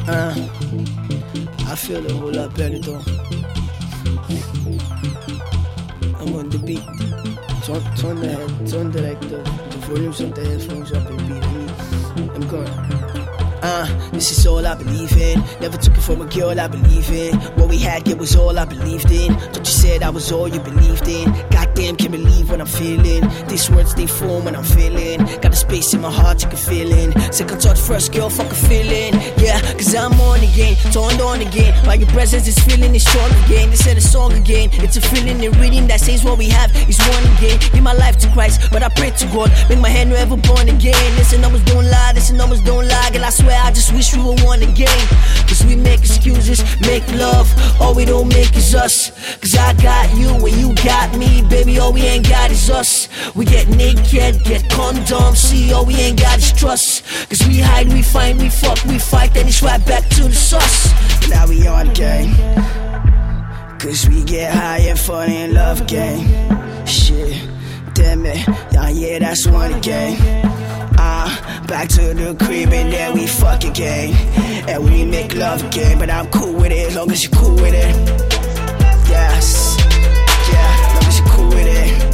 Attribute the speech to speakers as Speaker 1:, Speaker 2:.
Speaker 1: I feel a whole lot better though. I'm on the beat. Turn the volumes of the headphones up and beat me. I'm gone. This is all I believe in. Never took it from a girl I believe in. What we had, it was all I believed in. Thought you said I was all you believed in. Goddamn, can't believe what I'm feeling. These words, they form when I'm feeling. Got a space in my heart you can feel in. Second thought, first girl, fuck a feeling. Yeah, cause I'm on again, turned on again. While your presence is feeling is strong again. They said a song again. It's a feeling and reading that says what we have is one again. Give my life to Christ, but I pray to God. Make my hand never born again. Listen, numbers don't lie, listen, numbers don't lie. Girl, I swear I just wish we were one again. Cause we make excuses, make love. All we don't make is us. Cause I got you and you got me. Baby, all we ain't got is us. We get naked, get condoms. See, all we ain't got is trust. Cause we hide, we find, we fuck, we fight. Then it's right back to the sauce. Now we on gang. Cause we get high and fall in love gang. Shit, damn it, yeah, that's one again. Back to the crib and then we fuck again. And we make love again, but I'm cool with it, as long as you're cool with it. Yes, yeah, as long as you're cool with it.